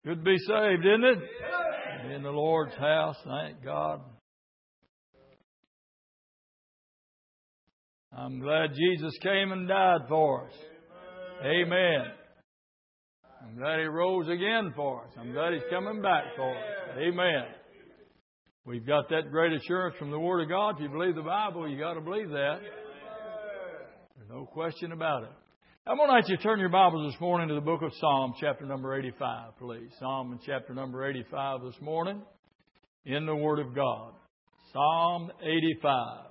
Good to be saved, isn't it? In the Lord's house, thank God. I'm glad Jesus came and died for us. Amen. I'm glad He rose again for us. I'm glad He's coming back for us. Amen. We've got that great assurance from the Word of God. If you believe the Bible, you got to believe that. There's no question about it. I'm going to let you turn your Bibles this morning to the book of Psalm, chapter number 85, please. Psalm chapter number 85 this morning in the Word of God. Psalm 85.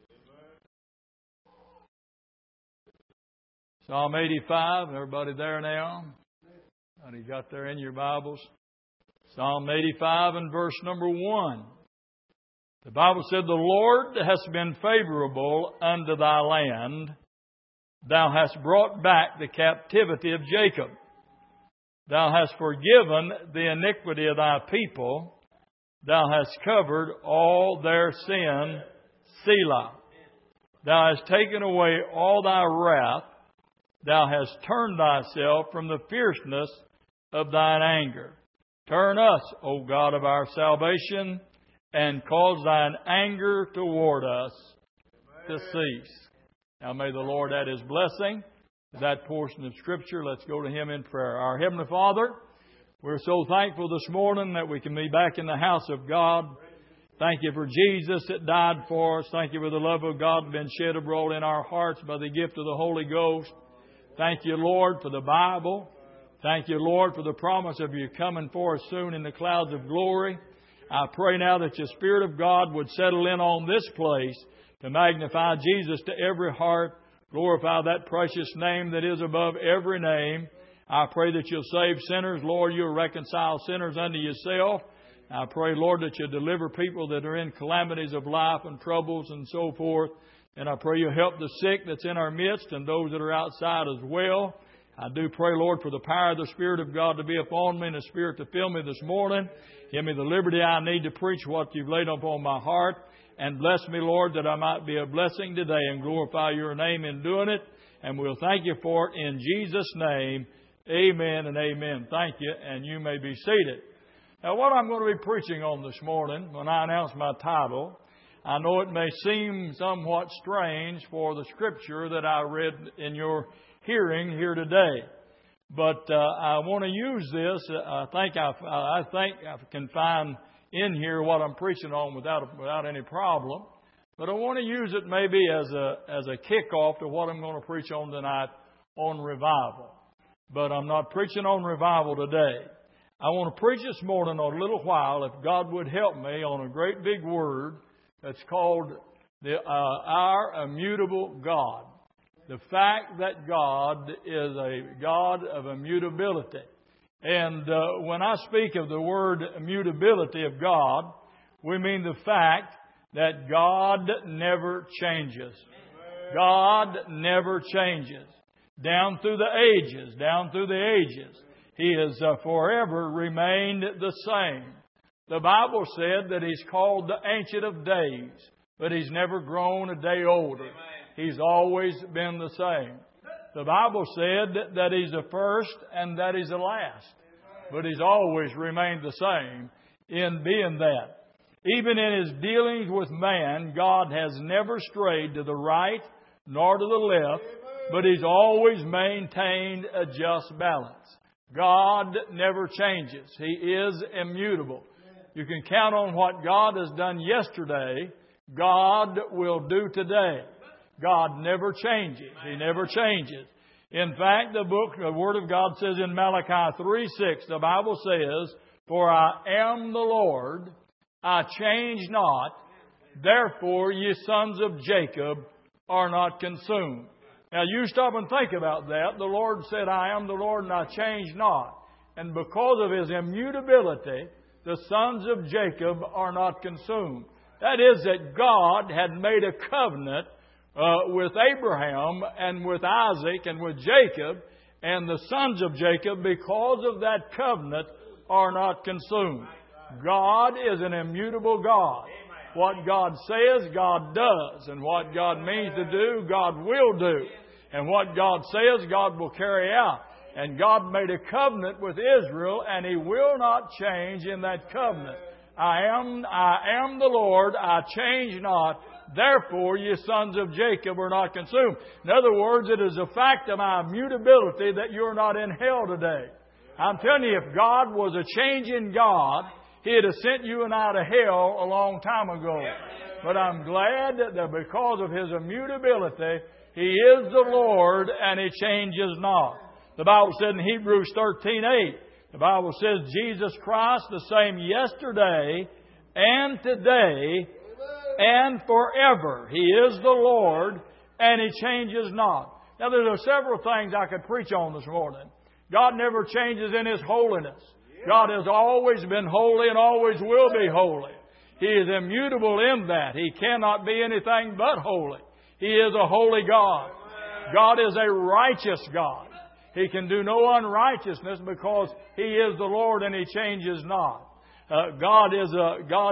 Psalm 85, everybody there now? How you got there in your Bibles? Psalm 85 and verse number 1. The Bible said, "The Lord has been favorable unto thy land. Thou hast brought back the captivity of Jacob. Thou hast forgiven the iniquity of thy people. Thou hast covered all their sin, Selah. Thou hast taken away all thy wrath. Thou hast turned thyself from the fierceness of thine anger. Turn us, O God of our salvation, and cause thine anger toward us to cease." Now may the Lord add His blessing to that portion of Scripture. Let's go to Him in prayer. Our Heavenly Father, we're so thankful this morning that we can be back in the house of God. Thank You for Jesus that died for us. Thank You for the love of God being shed abroad in our hearts by the gift of the Holy Ghost. Thank You, Lord, for the Bible. Thank You, Lord, for the promise of You coming for us soon in the clouds of glory. I pray now that Your Spirit of God would settle in on this place to magnify Jesus to every heart, glorify that precious name that is above every name. I pray that You'll save sinners. Lord, You'll reconcile sinners unto Yourself. I pray, Lord, that You'll deliver people that are in calamities of life and troubles and so forth. And I pray You'll help the sick that's in our midst and those that are outside as well. I do pray, Lord, for the power of the Spirit of God to be upon me and the Spirit to fill me this morning. Give me the liberty I need to preach what You've laid upon my heart. And bless me, Lord, that I might be a blessing today and glorify Your name in doing it. And we'll thank You for it in Jesus' name. Amen and amen. Thank you, and you may be seated. Now, what I'm going to be preaching on this morning, when I announce my title, I know it may seem somewhat strange for the Scripture that I read in your hearing here today. But I want to use this. I think I can find in here what I'm preaching on without any problem. But I want to use it maybe as a kickoff to what I'm going to preach on tonight on revival. But I'm not preaching on revival today. I want to preach this morning on a little while, if God would help me, on a great big word that's called our immutable God. The fact that God is a God of immutability. And when I speak of the word immutability of God, we mean the fact that God never changes. God never changes. Down through the ages, He has forever remained the same. The Bible said that He's called the Ancient of Days, but He's never grown a day older. He's always been the same. The Bible said that He's the first and that He's the last. But He's always remained the same in being that. Even in His dealings with man, God has never strayed to the right nor to the left, but He's always maintained a just balance. God never changes. He is immutable. You can count on what God has done yesterday, God will do today. God never changes. He never changes. In fact, the Word of God says in Malachi 3:6, the Bible says, "For I am the Lord, I change not, therefore ye sons of Jacob are not consumed." Now you stop and think about that. The Lord said, "I am the Lord and I change not." And because of His immutability, the sons of Jacob are not consumed. That is that God had made a covenant with Abraham and with Isaac and with Jacob, and the sons of Jacob, because of that covenant, are not consumed. God is an immutable God. What God says, God does. And what God means to do, God will do. And what God says, God will carry out. And God made a covenant with Israel, and He will not change in that covenant. I am the Lord, I change not. Therefore, ye sons of Jacob are not consumed. In other words, it is a fact of my immutability that you're not in hell today. I'm telling you, if God was a changing God, He'd have sent you and I to hell a long time ago. But I'm glad that because of His immutability, He is the Lord and He changes not. The Bible said in Hebrews 13:8, the Bible says Jesus Christ the same yesterday and today and forever. He is the Lord and He changes not. Now there are several things I could preach on this morning. God never changes in His holiness. God has always been holy and always will be holy. He is immutable in that. He cannot be anything but holy. He is a holy God. God is a righteous God. He can do no unrighteousness because He is the Lord and He changes not. God is a God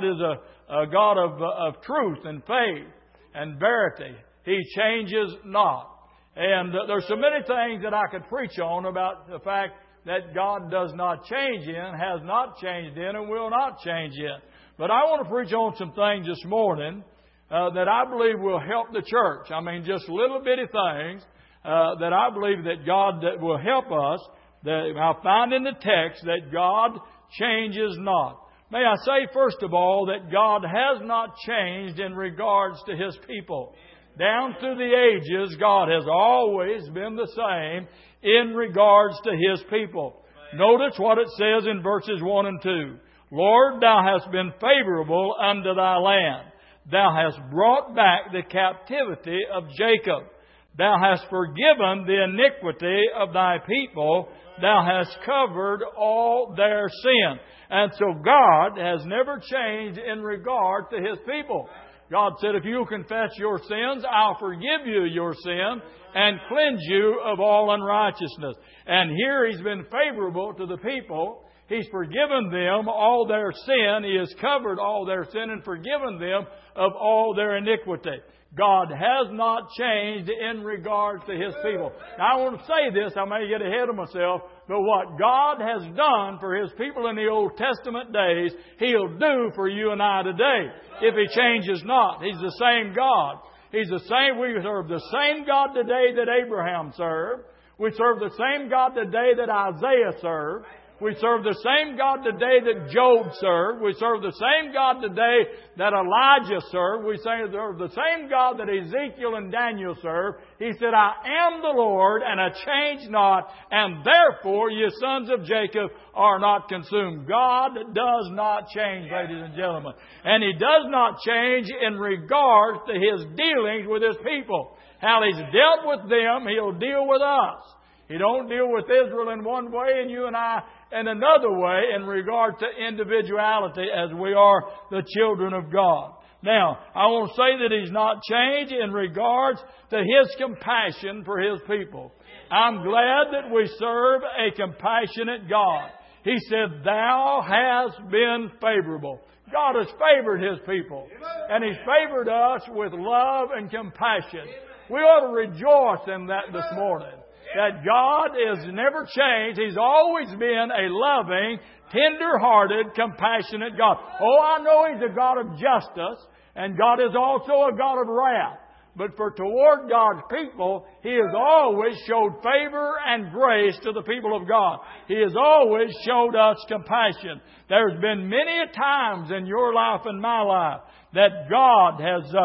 of truth and faith and verity. He changes not. And there's so many things that I could preach on about the fact that God does not change in, has not changed in, and will not change in. But I want to preach on some things this morning that I believe will help the church. I mean, just little bitty things that I believe that God that will help us. That I find in the text that God changes not. May I say, first of all, that God has not changed in regards to His people. Down through the ages, God has always been the same in regards to His people. Notice what it says in verses 1 and 2. Lord, Thou hast been favorable unto Thy land. Thou hast brought back the captivity of Jacob. Thou hast forgiven the iniquity of Thy people. Thou hast covered all their sin. And so God has never changed in regard to His people. God said, if you confess your sins, I'll forgive you your sin and cleanse you of all unrighteousness. And here He's been favorable to the people. He's forgiven them all their sin. He has covered all their sin and forgiven them of all their iniquity. God has not changed in regards to His people. Now I want to say this, I may get ahead of myself, but what God has done for His people in the Old Testament days, He'll do for you and I today. If He changes not. He's the same God. He's the same. We serve the same God today that Abraham served. We serve the same God today that Isaiah served. We serve the same God today that Job served. We serve the same God today that Elijah served. We serve the same God that Ezekiel and Daniel served. He said, I am the Lord and I change not, and therefore ye sons of Jacob are not consumed. God does not change, ladies and gentlemen. And He does not change in regards to His dealings with His people. How He's dealt with them, He'll deal with us. He don't deal with Israel in one way and you and I in another way in regard to individuality as we are the children of God. Now, I want to say that He's not changed in regards to His compassion for His people. I'm glad that we serve a compassionate God. He said, Thou hast been favorable. God has favored His people. And He's favored us with love and compassion. We ought to rejoice in that this morning. That God has never changed. He's always been a loving, tender-hearted, compassionate God. Oh, I know He's a God of justice, and God is also a God of wrath. But for toward God's people, He has always showed favor and grace to the people of God. He has always showed us compassion. There's been many a times in your life and my life that God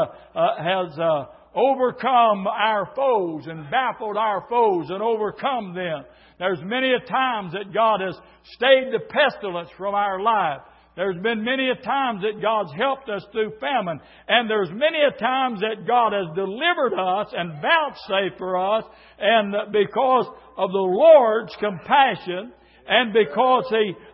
has overcome our foes and baffled our foes and overcome them. There's many a times that God has stayed the pestilence from our life. There's been many a times that God's helped us through famine. And there's many a times that God has delivered us and vouchsafed for us. And because of the Lord's compassion and because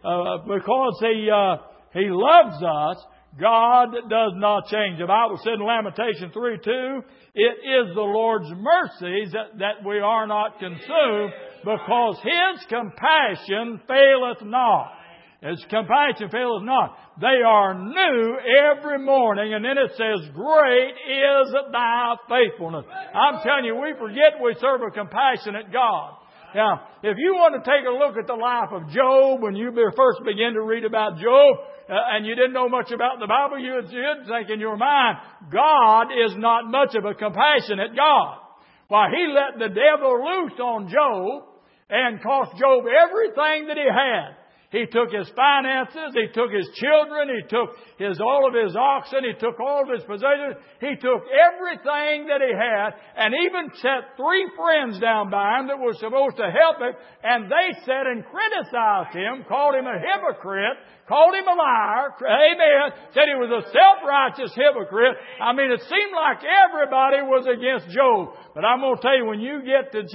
He loves us, God does not change. The Bible said in Lamentation 3:2, it is the Lord's mercies that we are not consumed, because His compassion faileth not. His compassion faileth not. They are new every morning. And then it says, great is Thy faithfulness. I'm telling you, we forget we serve a compassionate God. Now, if you want to take a look at the life of Job, when you first begin to read about Job, and you didn't know much about the Bible, you'd think in your mind, God is not much of a compassionate God. Why, He let the devil loose on Job and cost Job everything that he had. He took his finances, he took his children, he took all of his oxen, he took all of his possessions, he took everything that he had, and even set 3 friends down by him that were supposed to help him, and they sat and criticized him, called him a hypocrite, called him a liar, amen, said he was a self-righteous hypocrite. I mean, it seemed like everybody was against Job. But I'm going to tell you, when you get to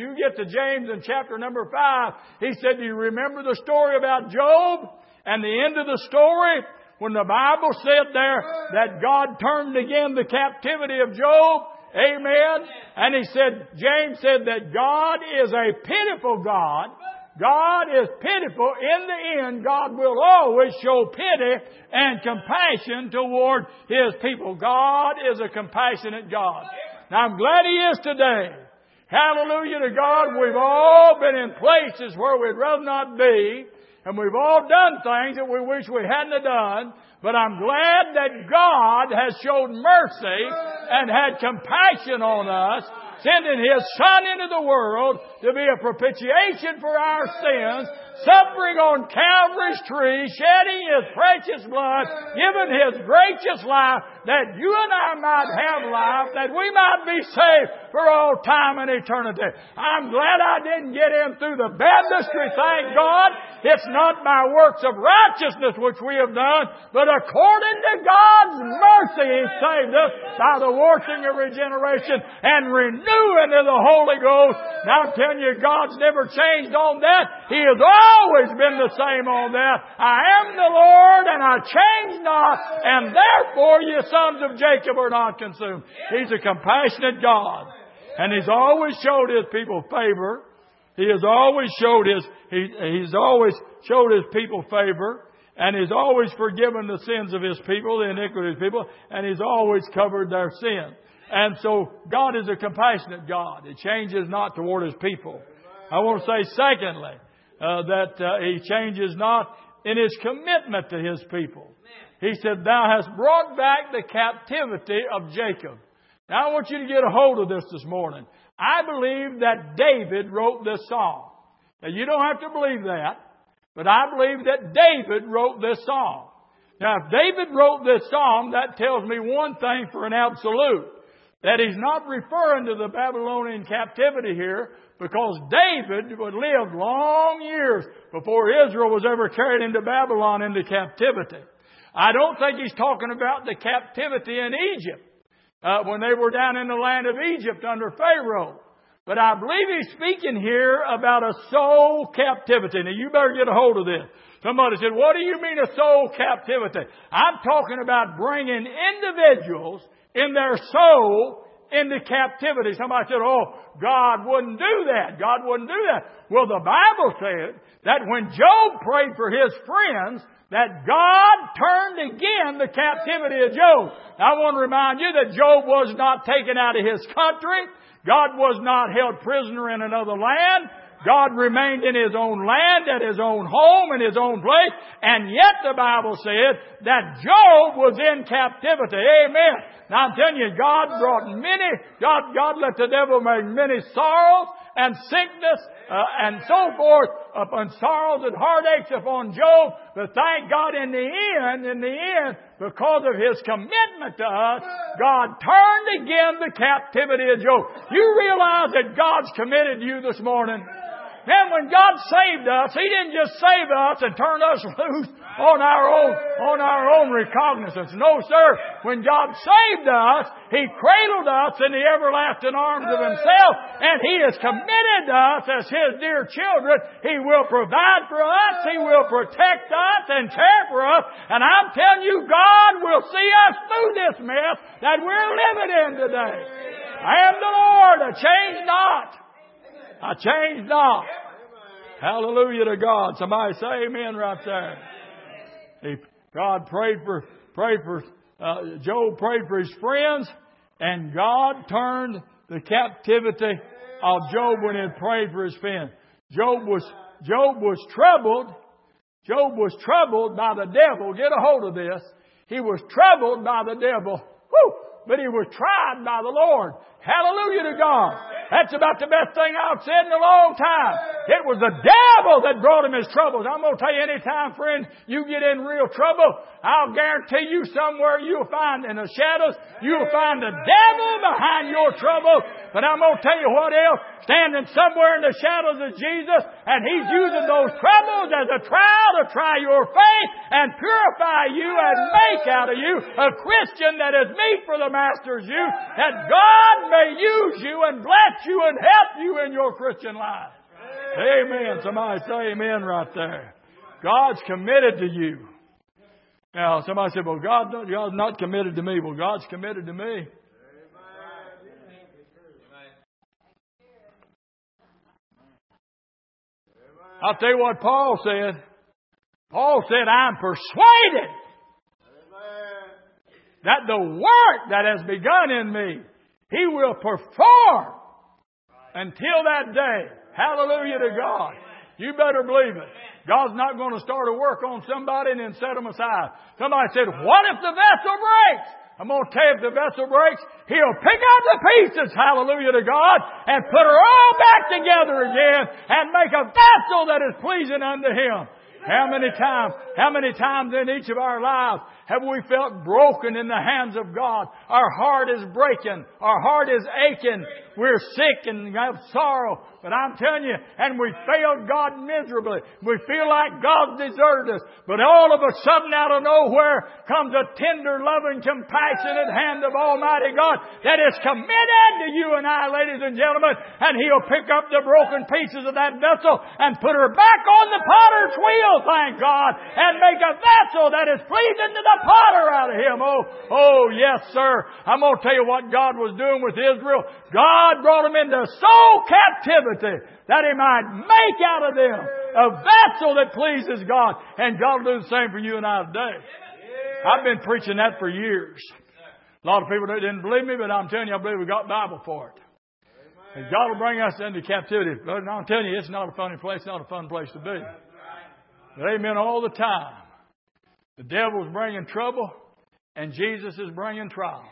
James in chapter number 5, he said, do you remember the story about Job? And the end of the story, when the Bible said there that God turned again the captivity of Job, amen, and he said, James said that God is a pitiful God. God is pitiful. In the end, God will always show pity and compassion toward His people. God is a compassionate God. Now, I'm glad He is today. Hallelujah to God. We've all been in places where we'd rather not be, and we've all done things that we wish we hadn't have done. But I'm glad that God has shown mercy and had compassion on us, sending His Son into the world to be a propitiation for our sins, suffering on Calvary's tree, shedding His precious blood, giving His gracious life, that you and I might have life, that we might be saved for all time and eternity. I'm glad I didn't get in through the baptistry, thank God. It's not by works of righteousness which we have done, but according to God's mercy He saved us by the washing of regeneration and renewing of the Holy Ghost. Now I'm telling you, God's never changed on that. He has always been the same on that. I am the Lord and I change not, and therefore you sons of Jacob are not consumed. He's a compassionate God, and He's always showed His people favor. He has always showed He's always showed His people favor, and He's always forgiven the sins of His people, the iniquity of His people, and He's always covered their sin. And so God is a compassionate God. He changes not toward His people. I want to say, secondly, that He changes not in His commitment to His people. He said, Thou hast brought back the captivity of Jacob. Now I want you to get a hold of this morning. I believe that David wrote this song. Now you don't have to believe that, but I believe that David wrote this song. Now if David wrote this song, that tells me one thing for an absolute. That he's not referring to the Babylonian captivity here, because David lived long years before Israel was ever carried into Babylon into captivity. I don't think he's talking about the captivity in Egypt, when they were down in the land of Egypt under Pharaoh. But I believe he's speaking here about a soul captivity. Now you better get a hold of this. Somebody said, what do you mean a soul captivity? I'm talking about bringing individuals in their soul into captivity. Somebody said, oh, God wouldn't do that. God wouldn't do that. Well, the Bible said that when Job prayed for his friends, that God turned again the captivity of Job. Now, I want to remind you that Job was not taken out of his country. God was not held prisoner in another land. God remained in His own land, at His own home, in His own place. And yet the Bible said that Job was in captivity. Amen. Now I'm telling you, God let the devil make many sorrows and sickness and so forth upon sorrows and heartaches upon Job. But thank God in the end, because of His commitment to us, God turned again the captivity of Job. You realize that God's committed to you this morning? Man, when God saved us, He didn't just save us and turn us loose on our own recognizance. No, sir. When God saved us, He cradled us in the everlasting arms of Himself, and He has committed us as His dear children. He will provide for us. He will protect us and care for us. And I'm telling you, God will see us through this mess that we're living in today. I am the Lord. I change not. I change not. Hallelujah to God. Somebody say amen right there. God prayed for Job prayed for his friends, and God turned the captivity Job when he had prayed for his friend. Job was troubled. Job was troubled by the devil. Get a hold of this. He was troubled by the devil. Woo! But he was tried by the Lord. Hallelujah to God. That's about the best thing I've said in a long time. It was the devil that brought him his troubles. I'm going to tell you, anytime, friend, you get in real trouble, I'll guarantee you somewhere you'll find in the shadows, you'll find the devil behind your trouble. But I'm going to tell you what else. Standing somewhere in the shadows of Jesus, and He's using those troubles as a trial to try your faith and purify you and make out of you a Christian that is meet for the Master's use, that God may use you and bless you and help you in your Christian life. Amen. Somebody say amen right there. God's committed to you. Now, somebody said, well, God's not committed to me. Well, God's committed to me. I'll tell you what Paul said. Paul said, I'm persuaded that the work that has begun in me, He will perform until that day. Hallelujah to God. You better believe it. God's not going to start a work on somebody and then set them aside. Somebody said, what if the vessel breaks? I'm going to tell you, if the vessel breaks, He'll pick up the pieces, hallelujah to God, and put her all back together again and make a vessel that is pleasing unto Him. How many times in each of our lives have we felt broken in the hands of God? Our heart is breaking. Our heart is aching. We're sick and have sorrow. But I'm telling you, and we failed God miserably. We feel like God deserted us. But all of a sudden, out of nowhere, comes a tender, loving, compassionate hand of Almighty God that is committed to you and I, ladies and gentlemen. And He'll pick up the broken pieces of that vessel and put her back on the potter's wheel, thank God, and make a vessel that is pleasing to the potter out of him. Oh, yes, sir. I'm going to tell you what God was doing with Israel. God brought them into soul captivity that He might make out of them a vessel that pleases God. And God will do the same for you and I today. I've been preaching that for years. A lot of people didn't believe me, but I'm telling you, I believe we got Bible for it. And God will bring us into captivity. But I'm telling you, it's not a funny place, not a fun place to be. But amen, all the time. The devil's bringing trouble, and Jesus is bringing trials.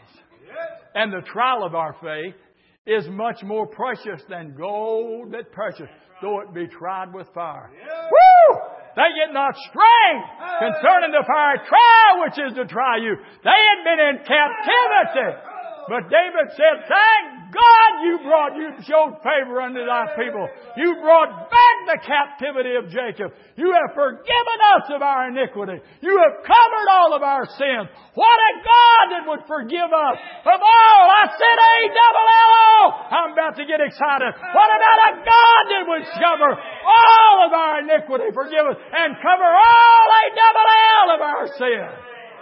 And the trial of our faith is much more precious than gold that precious, though it be tried with fire. Woo! Think it not strange concerning the fiery trial which is to try you. They had been in captivity. But David said, thank God you showed favor unto thy people. You brought back the captivity of Jacob. You have forgiven us of our iniquity. You have covered all of our sins. What a God that would forgive us of all. I said A-double-L-O. I'm about to get excited. What about a God that would cover all of our iniquity, forgive us, and cover all A-double-L of our sins?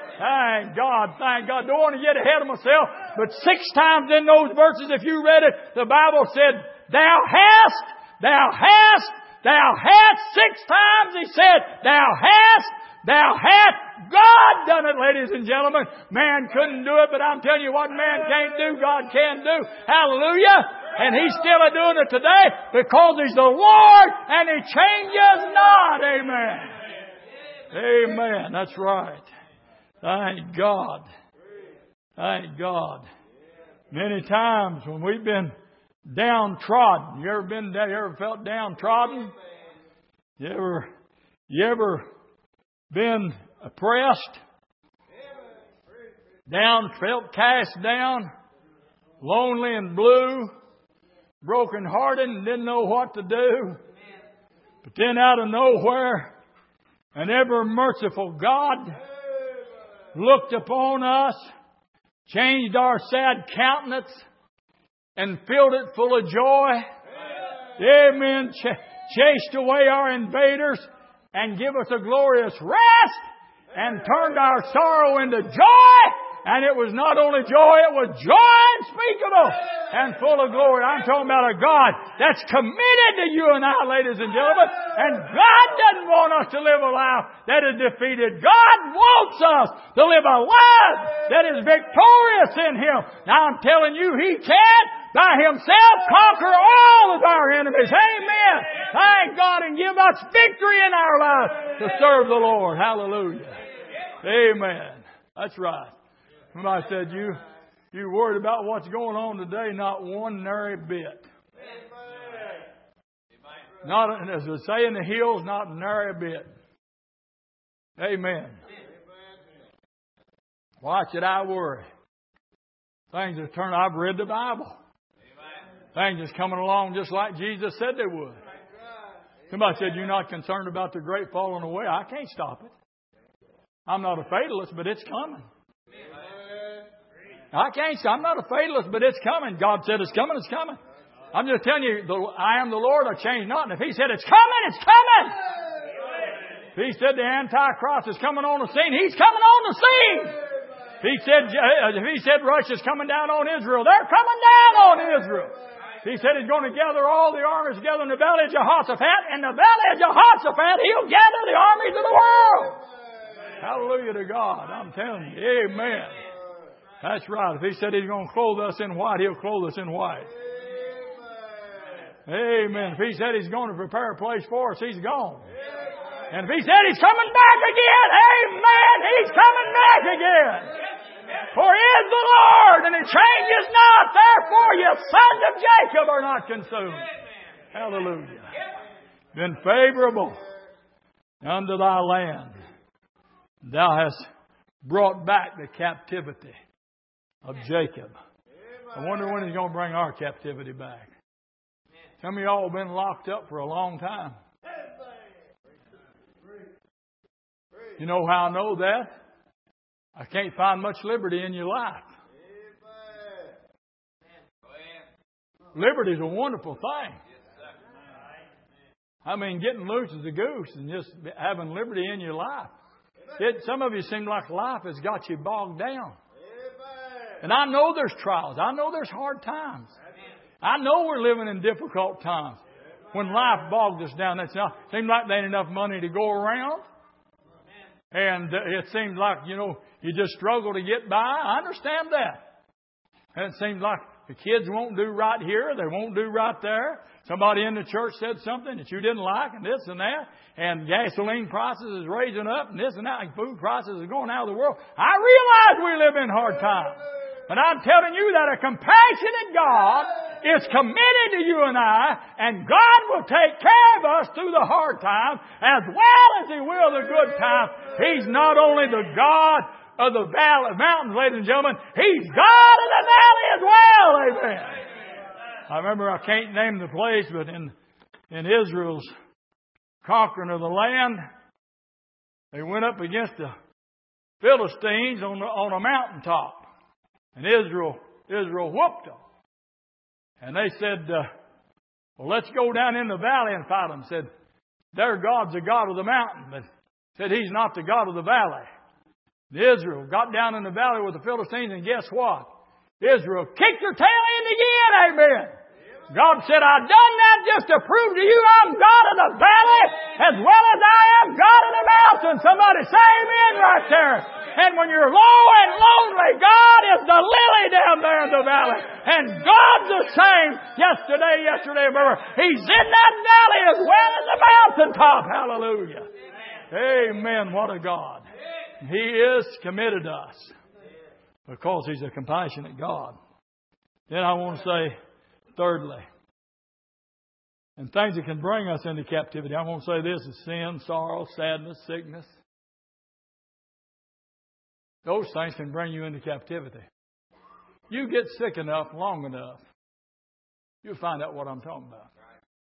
Thank God, thank God. Don't want to get ahead of myself, but 6 times in those verses, if you read it, the Bible said, thou hast. 6 times He said, thou hast. God done it, ladies and gentlemen. Man couldn't do it, but I'm telling you what man can't do, God can do. Hallelujah. And He's still doing it today because He's the Lord and He changes not. Amen. Amen. That's right. Thank God. Thank God. Many times when we've been downtrodden, you ever felt downtrodden? You ever been oppressed? Felt cast down, lonely and blue, broken hearted and didn't know what to do. But then out of nowhere, an ever merciful God looked upon us, changed our sad countenance, and filled it full of joy. Amen. Chased away our invaders and give us a glorious rest and turned our sorrow into joy. And it was not only joy, it was joy unspeakable and full of glory. I'm talking about a God that's committed to you and I, ladies and gentlemen. And God doesn't want us to live a life that is defeated. God wants us to live a life that is victorious in Him. Now I'm telling you, He can by Himself conquer all of our enemies. Amen. Thank God and give us victory in our lives to serve the Lord. Hallelujah. Amen. That's right. Somebody said, you worried about what's going on today? Not one nary bit. Not, as they say in the hills, not nary bit. Amen. Why should I worry? Things are turning. I've read the Bible. Things are coming along just like Jesus said they would. Somebody said, you're not concerned about the great falling away. I can't stop it. I'm not a fatalist, but it's coming. I'm not a fatalist, but it's coming. God said it's coming, it's coming. I'm just telling you, I am the Lord, I change not. And if He said it's coming, it's coming. If He said the Antichrist is coming on the scene, He's coming on the scene. If He said Russia's coming down on Israel, they're coming down on Israel. He said He's going to gather all the armies together in the valley of Jehoshaphat. In the valley of Jehoshaphat, He'll gather the armies of the world. Hallelujah to God. I'm telling you. Amen. That's right. If He said He's going to clothe us in white, He'll clothe us in white. Amen. If He said He's going to prepare a place for us, He's gone. And if He said He's coming back again, amen, He's coming back again. For He is the Lord, and He changes not. Therefore, you sons of Jacob are not consumed. Hallelujah. Been favorable unto thy land. Thou hast brought back the captivity of Jacob. I wonder when He's going to bring our captivity back. Some of y'all have been locked up for a long time. You know how I know that? I can't find much liberty in your life. Liberty is a wonderful thing. I mean, getting loose as a goose and just having liberty in your life. Some of you seem like life has got you bogged down. And I know there's trials. I know there's hard times. I know we're living in difficult times. When life bogs us down, it seems like there ain't enough money to go around. And it seems like, you just struggle to get by. I understand that. And it seems like the kids won't do right here. They won't do right there. Somebody in the church said something that you didn't like and this and that. And gasoline prices is raising up and this and that. And food prices are going out of the world. I realize we live in hard times. But I'm telling you that a compassionate God is committed to you and I, and God will take care of us through the hard times as well as He will the good times. He's not only the God of the valley, mountains, ladies and gentlemen, He's God of the valley as well. Amen. I remember, I can't name the place, but in Israel's conquering of the land, they went up against the Philistines on a mountaintop. And Israel whooped them. And they said, well, let's go down in the valley and fight them. Said, their God's the God of the mountain. But said, He's not the God of the valley. And Israel got down in the valley with the Philistines, and guess what? Israel kicked their tail in again. Amen. God said, I've done that just to prove to you I'm God of the valley as well as I am God of the mountain. Somebody say amen right there. And when you're low and lonely, God is the lily down there in the valley. And God's the same yesterday, forever. He's in that valley as well as the mountaintop. Hallelujah. Amen. What a God. He is committed to us because He's a compassionate God. Then I want to say, thirdly, and things that can bring us into captivity, I want to say this is sin, sorrow, sadness, sickness. Those things can bring you into captivity. You get sick enough, long enough, you'll find out what I'm talking about.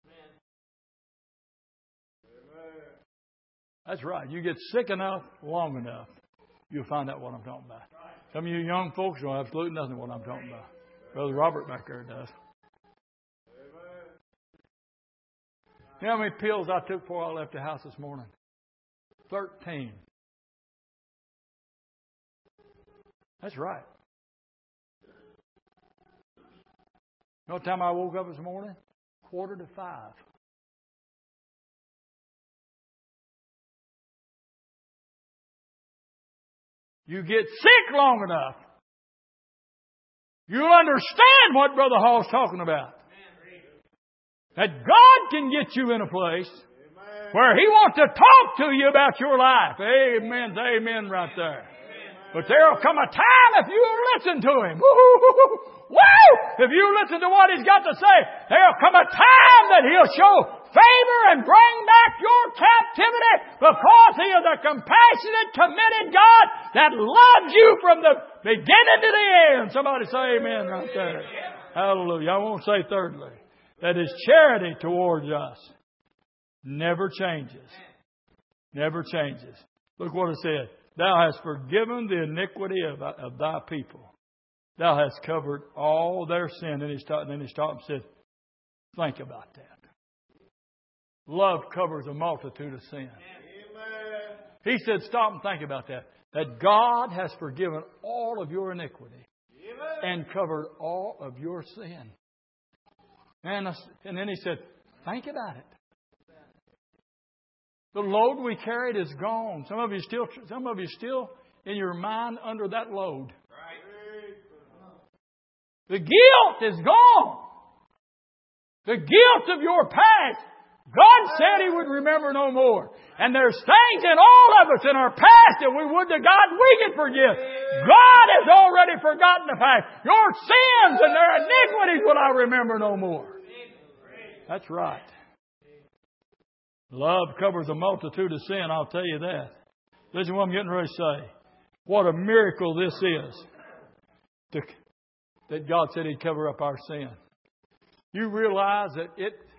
That's right. You get sick enough, long enough, you'll find out what I'm talking about. Some of you young folks know absolutely nothing what I'm talking about. Brother Robert back there does. You know how many pills I took before I left the house this morning? 13. That's right. You know what time I woke up this morning? 4:45. You get sick long enough, you'll understand what Brother Hall's talking about. That God can get you in a place where He wants to talk to you about your life. Amen. Amen right there. But there'll come a time if you listen to Him. Woo! If you listen to what He's got to say, there'll come a time that He'll show favor and bring back your captivity because He is a compassionate, committed God that loves you from the beginning to the end. Somebody say amen right there. Hallelujah. I won't say thirdly, that His charity towards us never changes. Never changes. Look what it said. Thou hast forgiven the iniquity of thy people. Thou hast covered all their sin. Then he stopped and said, think about that. Love covers a multitude of sin. He said, stop and think about that. That God has forgiven all of your iniquity and covered all of your sin. And then he said, think about it. The load we carried is gone. Some of you still in your mind under that load. The guilt is gone. The guilt of your past. God said He would remember no more. And there's things in all of us in our past that we would to God we can forgive. God has already forgotten the past. Your sins and their iniquities will I remember no more. That's right. Love covers a multitude of sin, I'll tell you that. Listen to what I'm getting ready to say. What a miracle this is. That God said He'd cover up our sin. You realize that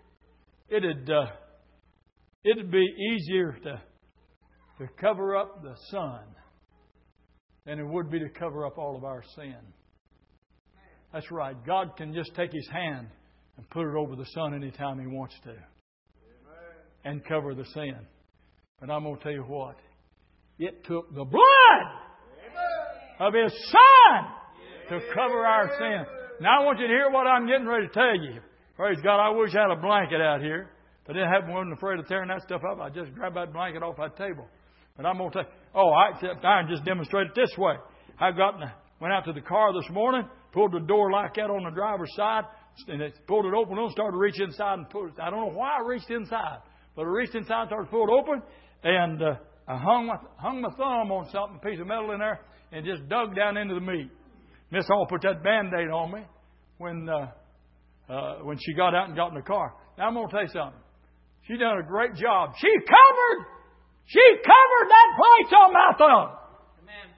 it'd be easier to cover up the sun than it would be to cover up all of our sin. That's right. God can just take His hand and put it over the sun anytime He wants to. And cover the sin. But I'm going to tell you what. It took the blood of His Son to cover our sin. Now I want you to hear what I'm getting ready to tell you. Praise God. I wish I had a blanket out here. If I wasn't afraid of tearing that stuff up, I'd just grab that blanket off that table. But I'm going to tell you. I can just demonstrate it this way. Went out to the car this morning, pulled the door like that on the driver's side, and it pulled it open and started to reach inside and pull it. I don't know why I reached inside. But I reached inside, started to pull it open, and I hung my thumb on something, a piece of metal in there, and just dug down into the meat. Miss Hall put that Band-Aid on me when she got out and got in the car. Now I'm going to tell you something. She done a great job. She covered that place on my thumb. Amen.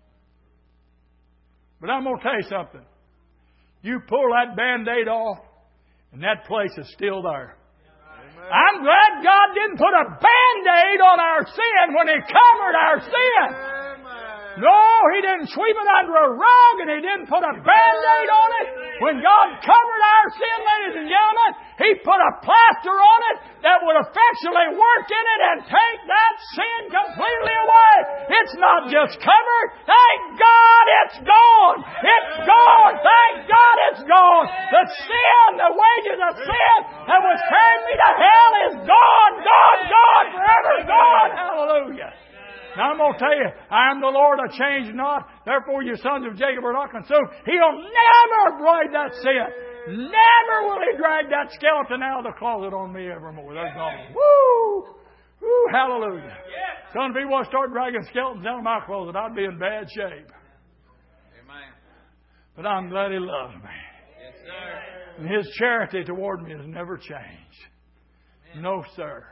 But I'm going to tell you something. You pull that Band-Aid off, and that place is still there. I'm glad God didn't put a Band-Aid on our sin when He covered our sin. No, He didn't sweep it under a rug and He didn't put a Band-Aid on it. When God covered our sin, ladies and gentlemen, He put a plaster on it that would effectually work in it and take that sin completely away. It's not just covered. Thank God it's gone. It's gone. Thank God it's gone. The sin, the wages of sin that was carrying me to hell is gone, gone, gone, forever gone. Hallelujah. Now I'm going to tell you, I am the Lord, I change not. Therefore, you sons of Jacob are not consumed. He'll never avoid that sin. Never will He drag that skeleton out of the closet on me evermore. They're gone. Woo! Woo! Hallelujah. Son, if He wants to start dragging skeletons out of my closet, I'd be in bad shape. Amen. But I'm glad He loves me. Yes, sir. And His charity toward me has never changed. Amen. No, sir.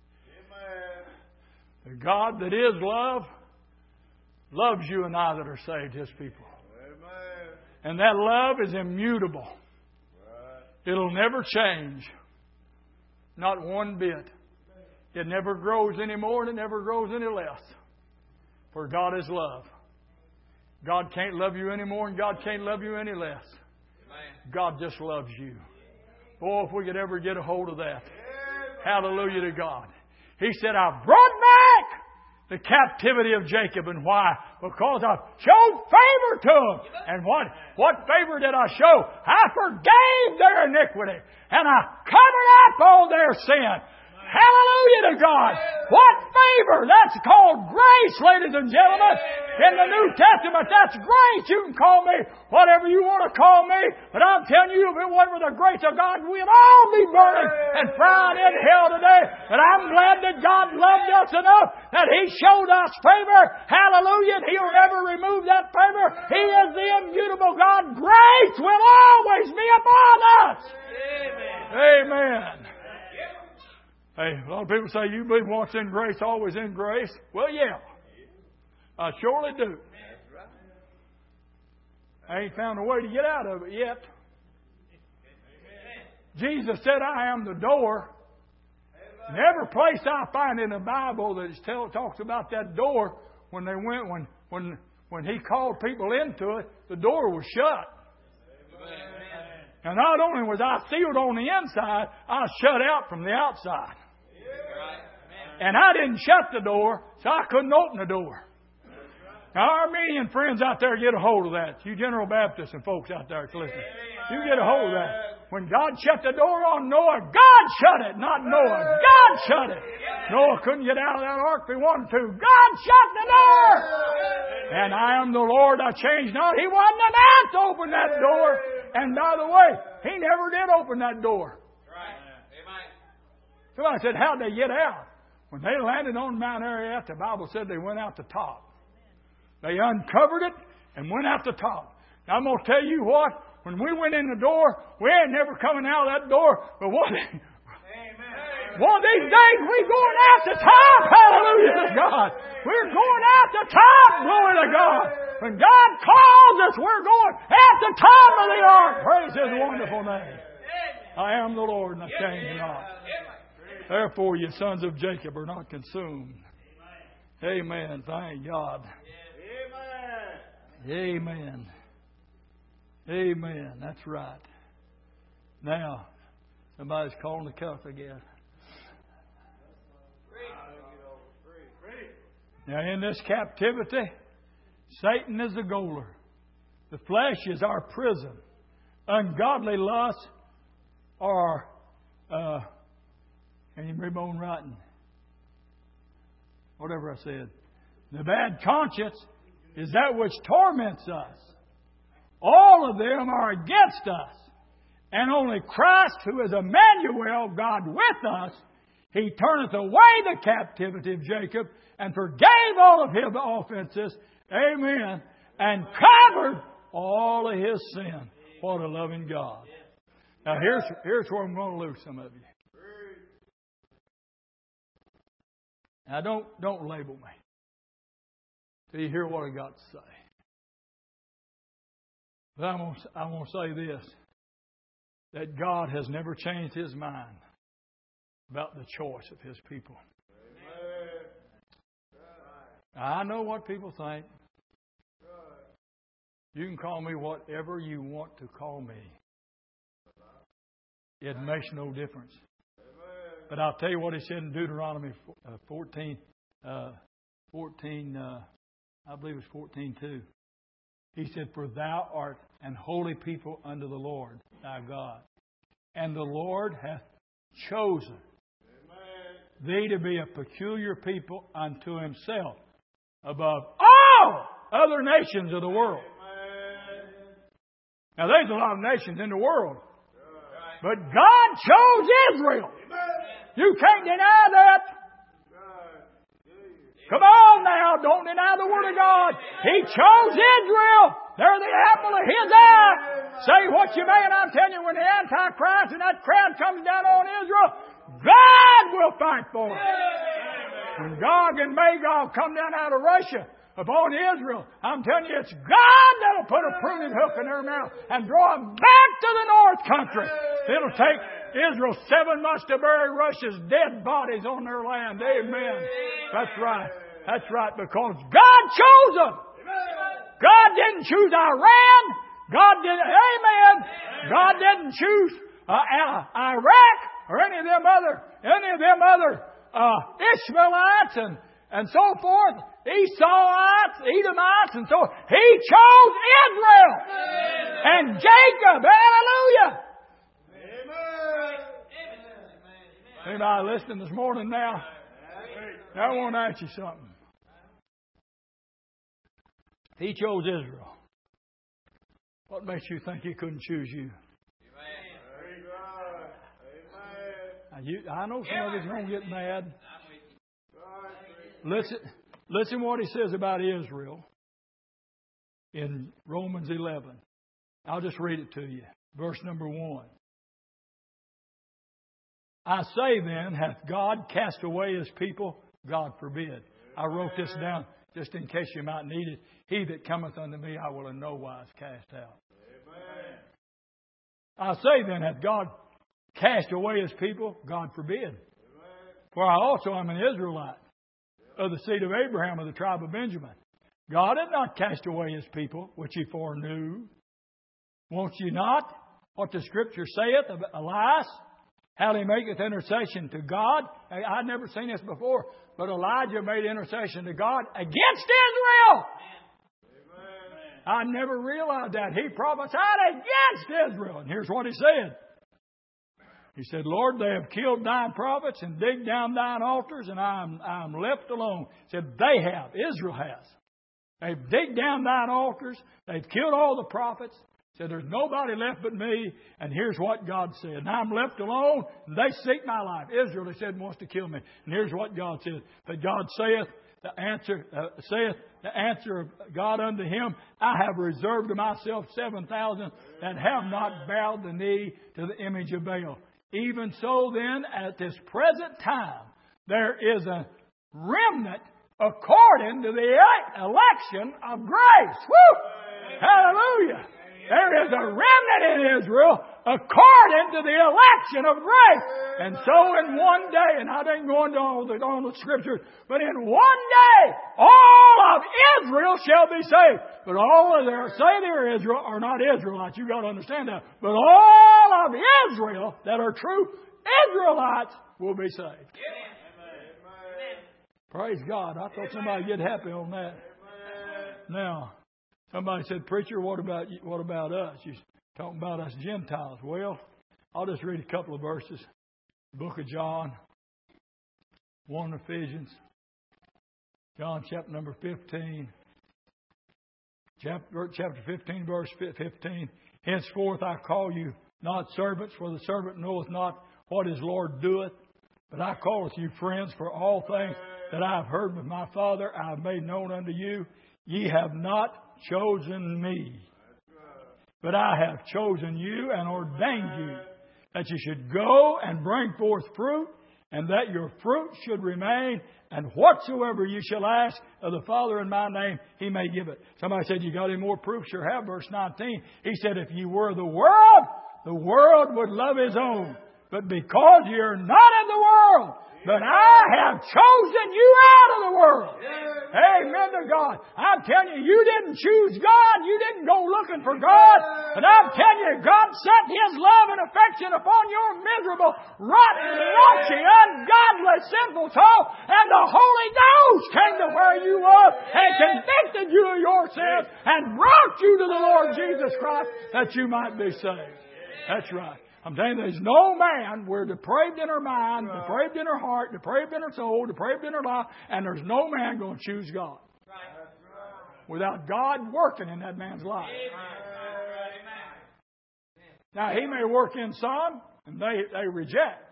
The God that is love loves you and I that are saved, His people. Amen. And that love is immutable. Right. It'll never change. Not one bit. It never grows any more and it never grows any less. For God is love. God can't love you any more and God can't love you any less. Amen. God just loves you. Boy, if we could ever get a hold of that. Hallelujah to God. He said, I've brought back the captivity of Jacob. And why? Because I showed favor to them. And what favor did I show? I forgave their iniquity. And I covered up all their sin. Hallelujah to God. What favor! That's called grace, ladies and gentlemen. In the New Testament, that's grace. You can call me whatever you want to call me, but I'm telling you, if it wasn't for the grace of God, we'd all be burning and frying in hell today. But I'm glad that God loved us enough that He showed us favor. Hallelujah. And He'll never remove that favor. He is the immutable God. Grace will always be upon us. Amen. Hey, a lot of people say, you believe once in grace, always in grace. Well, yeah. I surely do. I ain't found a way to get out of it yet. Jesus said, I am the door. And every place I find in the Bible that talks about that door, when they went, when He called people into it, the door was shut. And not only was I sealed on the inside, I was shut out from the outside. And I didn't shut the door, so I couldn't open the door. Now, our Armenian friends out there, get a hold of that. You General Baptists and folks out there that's listening, you get a hold of that. When God shut the door on Noah, God shut it, not Noah. God shut it. Noah couldn't get out of that ark if he wanted to. God shut the door. And I am the Lord, I change not. He wasn't a man to open that door. And by the way, He never did open that door. Somebody said, how'd they get out? When they landed on Mount Ararat, the Bible said they went out the top. They uncovered it and went out the top. Now, I'm going to tell you what. When we went in the door, we ain't never coming out of that door. But one of these days, we're going out the top. Hallelujah to God. We're going out the top. Glory to God. When God calls us, we're going at the top of the ark. Praise His wonderful name. I am the Lord and I change not. Therefore, you sons of Jacob are not consumed. Amen. Thank God. Amen. Amen. That's right. Now, somebody's calling the cuss, I guess. Now, in this captivity, Satan is the goaler. The flesh is our prison. Ungodly lusts are... Can you read on writing? Whatever I said. The bad conscience is that which torments us. All of them are against us. And only Christ, who is Emmanuel, God with us, He turneth away the captivity of Jacob and forgave all of his offenses. Amen. And covered all of his sin. What a loving God. Now here's where I'm going to lose some of you. Now, don't label me till you hear what I got to say. But I'm going to say this, that God has never changed His mind about the choice of His people. Now, I know what people think. You can call me whatever you want to call me. It makes no difference. But I'll tell you what He said in Deuteronomy 14, I believe it's 14:2. He said, for thou art an holy people unto the Lord thy God. And the Lord hath chosen thee to be a peculiar people unto Himself above all other nations of the world. Now there's a lot of nations in the world. But God chose Israel. You can't deny that. Come on now, don't deny the Word of God. He chose Israel. They're the apple of His eye. Say what you may, and I'm telling you, when the Antichrist and that crowd comes down on Israel, God will fight for them. When Gog and Magog come down out of Russia upon Israel, I'm telling you, it's God that'll put a pruning hook in their mouth and draw them back to the north country. It'll take Israel 7 months to bury Russia's dead bodies on their land. Amen. That's right. That's right, because God chose them. God didn't choose Iran. God didn't. Amen. God didn't choose Iraq or any of them other Ishmaelites and so forth. Esauites, Edomites, and so forth. He chose Israel and Jacob. Hallelujah. Anybody listening this morning now? I want to ask you something. He chose Israel. What makes you think He couldn't choose you? I know some of us are going to get mad. Listen what He says about Israel in Romans 11. I'll just read it to you. Verse number 1. I say then, hath God cast away His people? God forbid. I wrote this down just in case you might need it. He that cometh unto me, I will in no wise cast out. Amen. I say then, hath God cast away His people? God forbid. Amen. For I also am an Israelite, of the seed of Abraham, of the tribe of Benjamin. God had not cast away His people, which He foreknew. Won't you not? What the Scripture saith of Elias, how He maketh intercession to God. I'd never seen this before, but Elijah made intercession to God against Israel. Amen. I never realized that. He prophesied against Israel. And here's what he said. He said, Lord, they have killed Thine prophets and digged down Thine altars, and I'm left alone. He said, they have. Israel has. They've digged down Thine altars. They've killed all the prophets. Said, there's nobody left but me, and here's what God said. Now I'm left alone, and they seek my life. Israel, they said, wants to kill me. And here's what God said. But God saith the answer of God unto him, I have reserved to myself 7,000 that have not bowed the knee to the image of Baal. Even so then, at this present time, there is a remnant according to the election of grace. Woo! Hallelujah! There is a remnant in Israel according to the election of grace. And so in one day, and I didn't go into all the scriptures, but in one day, all of Israel shall be saved. But all of their say they're Israel are not Israelites. You've got to understand that. But all of Israel that are true Israelites will be saved. Amen. Praise God. I thought somebody would get happy on that. Now, somebody said, preacher, what about us? You're talking about us Gentiles. Well, I'll just read a couple of verses. The book of John, 1 Ephesians, John chapter number 15. Chapter 15, verse 15. Henceforth I call you not servants, for the servant knoweth not what his Lord doeth. But I calleth you friends, for all things that I have heard with my Father I have made known unto you. Ye have not chosen me, but I have chosen you and ordained you that you should go and bring forth fruit, and that your fruit should remain, and whatsoever you shall ask of the Father in my name, He may give it. Somebody said, you got any more proof? Sure have. Verse 19. He said, if you were the world would love His own. But because you're not in the world, but I have chosen you out of the world. Amen to God. I'm telling you, you didn't choose God. You didn't go looking for God. But I'm telling you, God set His love and affection upon your miserable, rotten, raunchy, ungodly, sinful soul. And the Holy Ghost came to where you were and convicted you of your sins and brought you to the Lord Jesus Christ that you might be saved. That's right. I'm telling you, there's no man, we're depraved in our mind, depraved in our heart, depraved in our soul, depraved in our life, and there's no man going to choose God without God working in that man's life. Now, He may work in some, and they reject.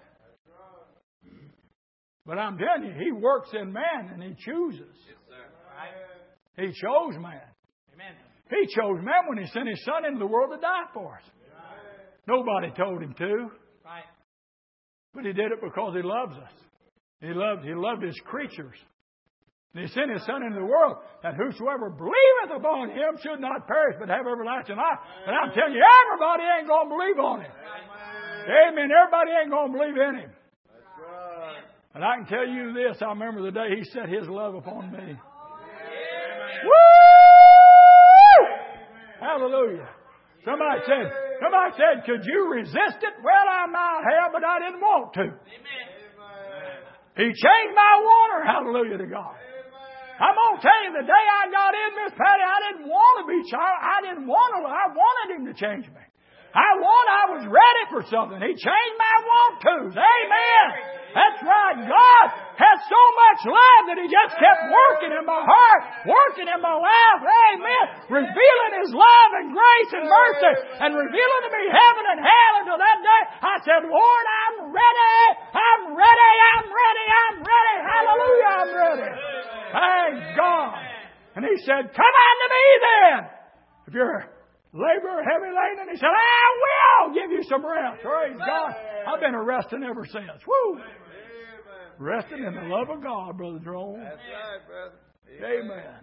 But I'm telling you, He works in man, and He chooses. He chose man. He chose man when He sent His Son into the world to die for us. Nobody told Him to. Right. But He did it because He loves us. He loved His creatures. And He sent His Son into the world that whosoever believeth upon Him should not perish but have everlasting life. And I'm telling you, everybody ain't going to believe on Him. Amen. Everybody ain't going to believe in Him. That's right. And I can tell you this. I remember the day He set His love upon me. Amen. Woo! Hallelujah. Somebody said, could you resist it? Well, I might have, but I didn't want to. Amen. He changed my water. Hallelujah to God. Amen. I'm going to tell you, the day I got in, Miss Patty, I didn't want to be child. I wanted Him to change me. I was ready for something. He changed my want-tos. Amen. That's right. God has so much love that He just kept working in my heart, working in my life. Amen. Revealing His love and grace and mercy and revealing to me heaven and hell until that day. I said, Lord, I'm ready. I'm ready. I'm ready. I'm ready. Hallelujah. I'm ready. Thank God. And He said, come unto me then. If you're a laborer heavy laden, He said, I will give you some rest. Praise God. I've been resting ever since. Woo. Resting in the love of God, Brother Jerome. That's right, brother. Amen.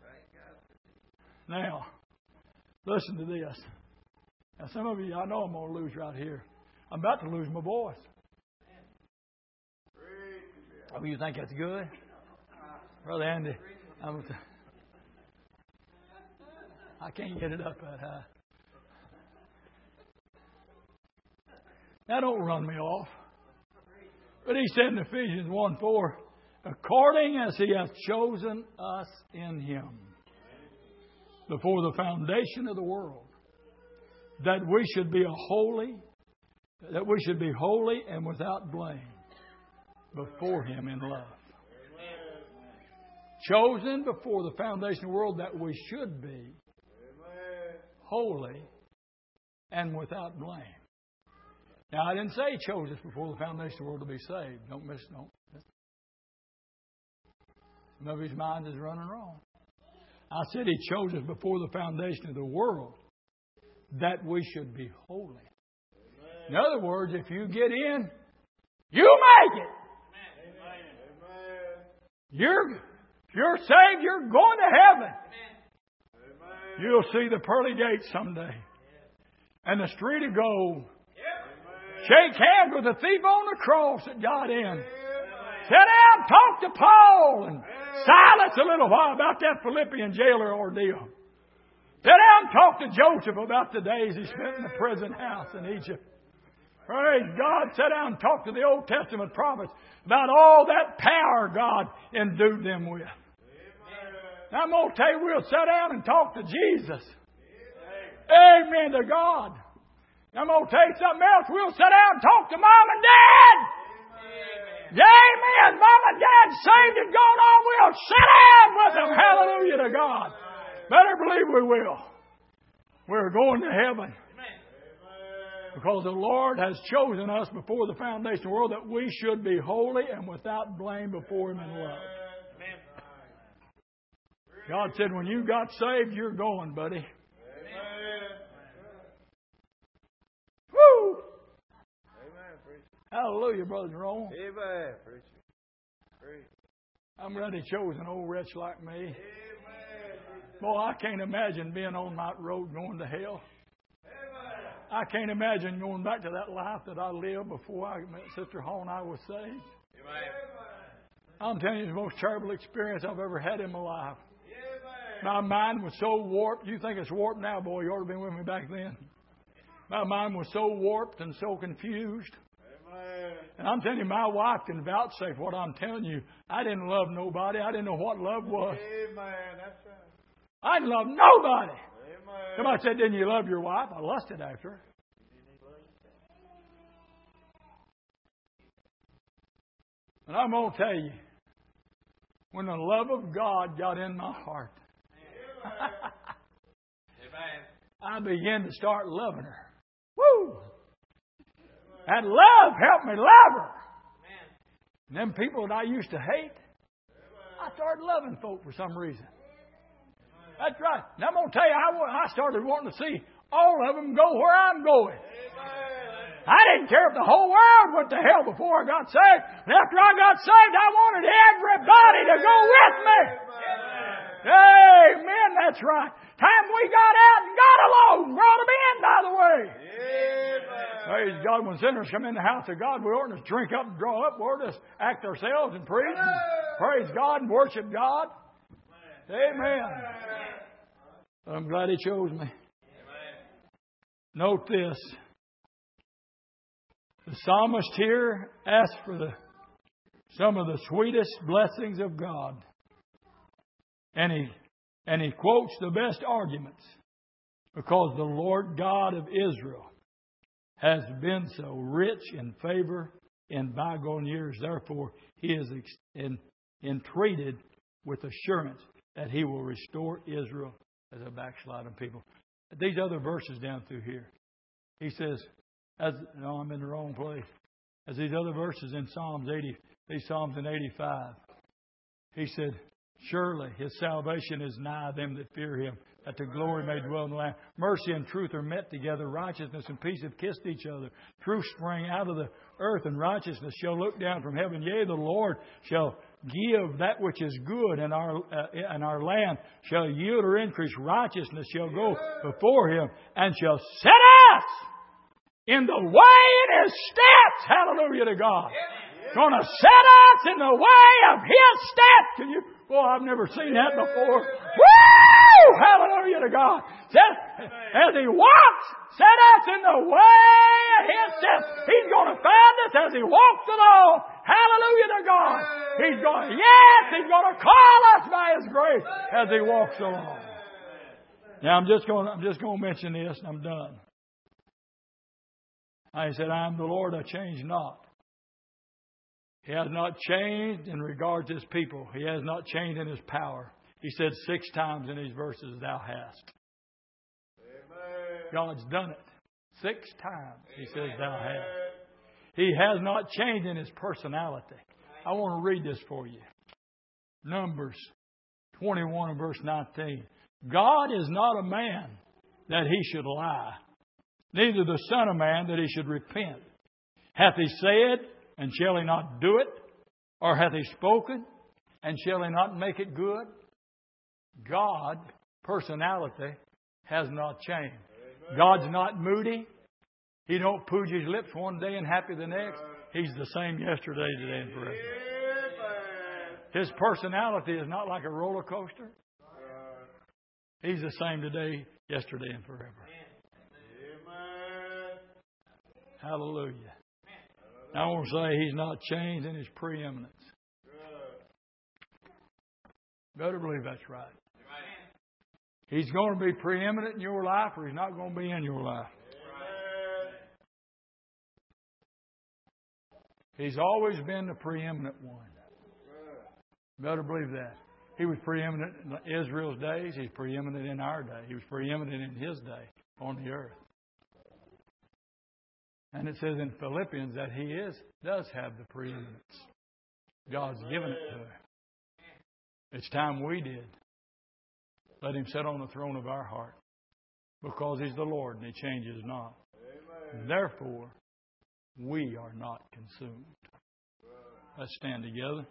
Now, listen to this. Now, some of you, I know I'm going to lose right here. I'm about to lose my voice. Oh, you think that's good? Brother Andy, I can't get it up that high. Now, don't run me off. But He said in Ephesians 1:4, according as He hath chosen us in Him before the foundation of the world, that we should be holy and without blame before Him in love. Chosen before the foundation of the world that we should be holy and without blame. Now, I didn't say He chose us before the foundation of the world to be saved. Don't miss. Some of His mind is running wrong. I said He chose us before the foundation of the world that we should be holy. Amen. In other words, if you get in, you make it. Amen. You're saved, you're going to heaven. Amen. You'll see the pearly gates someday. And the street of gold. Shake hands with the thief on the cross that got in. Sit down, talk to Paul, and silence a little while about that Philippian jailer ordeal. Sit down, talk to Joseph about the days he spent in the prison house in Egypt. Praise God. Sit down and talk to the Old Testament prophets about all that power God endued them with. Now, I'm going to tell you, we'll sit down and talk to Jesus. Amen to God. I'm going to tell you something else. We'll sit down and talk to Mom and Dad. Amen. Mom and Dad saved and gone on. We'll sit down with them. Hallelujah to God. Better believe we will. We're going to heaven. Because the Lord has chosen us before the foundation of the world that we should be holy and without blame before Him in love. God said, when you got saved, you're going, buddy. Woo! Hallelujah, Brother Jerome. Amen. I'm ready chosen, old wretch like me. Boy, I can't imagine being on that road going to hell. I can't imagine going back to that life that I lived before I met Sister Hall and I was saved. I'm telling you, it's the most terrible experience I've ever had in my life. My mind was so warped. You think it's warped now, boy. You ought to have been with me back then. My mind was so warped and so confused. And I'm telling you, my wife can vouchsafe what I'm telling you. I didn't love nobody. I didn't know what love was. I didn't love nobody. Somebody said, didn't you love your wife? I lusted after her. And I'm going to tell you, when the love of God got in my heart, I began to start loving her. Woo! That love helped me love her. And them people that I used to hate, I started loving folk for some reason. That's right. And I'm going to tell you, I started wanting to see all of them go where I'm going. I didn't care if the whole world went to hell before I got saved. And after I got saved, I wanted everybody to go with me. Amen. That's right. Time we got out and got alone brought them in, by the way. Praise God. When sinners come in the house of God, we oughtn't to drink up and draw up. We ought to act ourselves and preach and praise God and worship God. Amen. I'm glad He chose me. Note this. The psalmist here asks for some of the sweetest blessings of God. And he quotes the best arguments. Because the Lord God of Israel has been so rich in favor in bygone years. Therefore, He is entreated with assurance that He will restore Israel as a backsliding people. These other verses down through here, He says, no, I'm in the wrong place. As these other verses in Psalms 80, these Psalms in 85, He said, surely His salvation is nigh them that fear Him, that the glory may dwell in the land. Mercy and truth are met together. Righteousness and peace have kissed each other. Truth sprang out of the earth, and righteousness shall look down from heaven. Yea, the Lord shall give that which is good, and our land shall yield or increase. Righteousness shall go before Him, and shall set us in the way in His steps. Hallelujah to God. Going to set us in the way of His steps. Can you? Boy, I've never seen that before. Woo! Hallelujah to God. As He walks, set us in the way of His steps. He's going to find us as He walks along. Hallelujah to God. He's going to call us by His grace as He walks along. Now I'm just going to mention this and I'm done. He said, I am the Lord, I change not. He has not changed in regard to His people. He has not changed in His power. He said 6 times in these verses, thou hast. Amen. God's done it. 6 times He says, thou hast. He has not changed in His personality. I want to read this for you. Numbers 21 and verse 19. God is not a man that He should lie, neither the Son of Man that He should repent. Hath He said, and shall He not do it? Or hath He spoken, and shall He not make it good? God, personality, has not changed. God's not moody. He don't pooge His lips one day and happy the next. He's the same yesterday, today, and forever. His personality is not like a roller coaster. He's the same today, yesterday, and forever. Hallelujah. Now, I want to say He's not changed in His preeminence. Better believe that's right. He's going to be preeminent in your life, or He's not going to be in your life. He's always been the preeminent one. Better believe that. He was preeminent in Israel's days. He's preeminent in our day. He was preeminent in His day on the earth. And it says in Philippians that He does have the preeminence. God's given it to Him. It's time we did. Let Him sit on the throne of our heart. Because He's the Lord and He changes not. Amen. Therefore, we are not consumed. Let's stand together.